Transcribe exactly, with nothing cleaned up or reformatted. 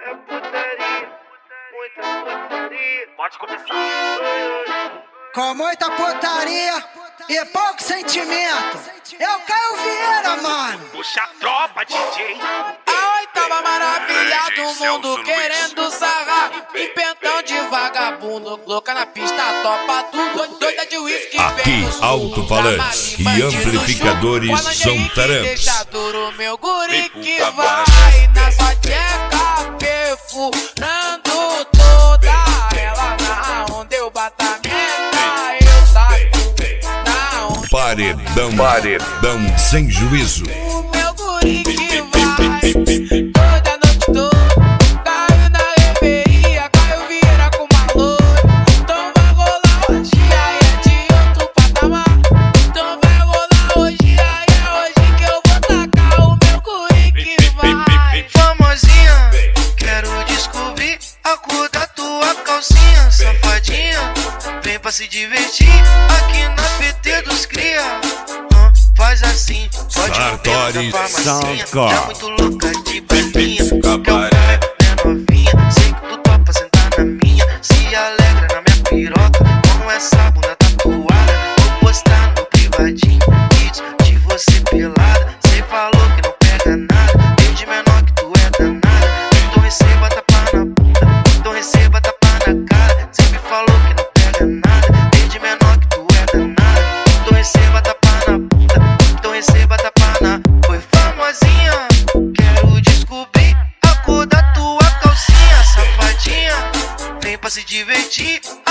É putaria, muita putaria. Pode começar. Com muita putaria e pouco sentimento. É o Caio Vieira, mano. Puxa a tropa, D J. A oitava maravilha do mundo querendo sarrar. Em pentão de vagabundo, louca na pista, topa tudo. Doida de uísque, aqui, alto-falantes e amplificadores Santarém. Deixa duro meu guri que vai na sua tcheca, perfurando toda ela. Na onda eu bato a meta, eu taco na onda. Paredão, paredão sem juízo. O meu guri que vai toda noite toda. Caiu na reveria, Caio Vieira com uma loira. Então vai rolar hoje, aí é de outro patamar. Então vai rolar hoje, aí é hoje que eu vou tacar o meu guri que vai. Famosinha, quero descobrir a cor da tua calcinha. Safadinha, vem pra se divertir aqui na P T dos cria. Ah, faz assim, pode Sartori Soundcore. já muito louca de balinha. Quer um cabaré, né novinha? Sei que tu topa sentar na minha. Se alegra na minha piroca com essa bunda tatuada. Vou postar no privadinho vídeos de você pelada. Cê falou que não pega nada, desde menor que tu é danada. Então receba tapa na bunda, então receba tapa na cara. Cê me falou que não pega nada, desde menor que tu é danada. Então receba tapa na bunda, então receba tapa na. Foi famosinha, quero descobrir a cor da tua calcinha. Safadinha, vem pra se divertir